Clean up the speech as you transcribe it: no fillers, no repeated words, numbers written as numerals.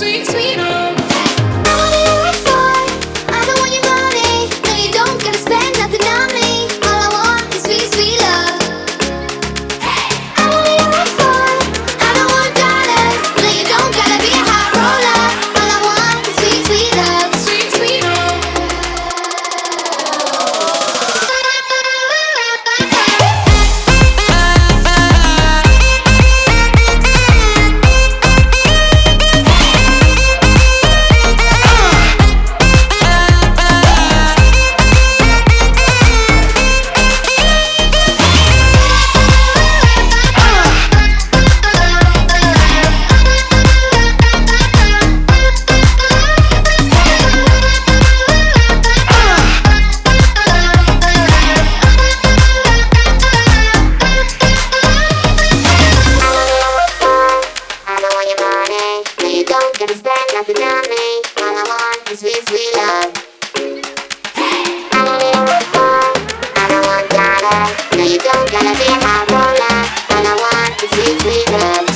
sweet, sweet love. I wanna hear what for. I don't want your money. No, you don't gotta spend nothing on me. All I want is sweet, sweet love. I wanna hear what for. I don't want dollars. No, you don't gotta be a high roller. All I want is sweet, sweet love. Sweet, sweet love. Don't gotta spend nothing on me. All I want is sweet, sweet love. I wanna hear what for. I don't want dollars. No, you don't gotta be a high roller. All I want is sweet, sweet love.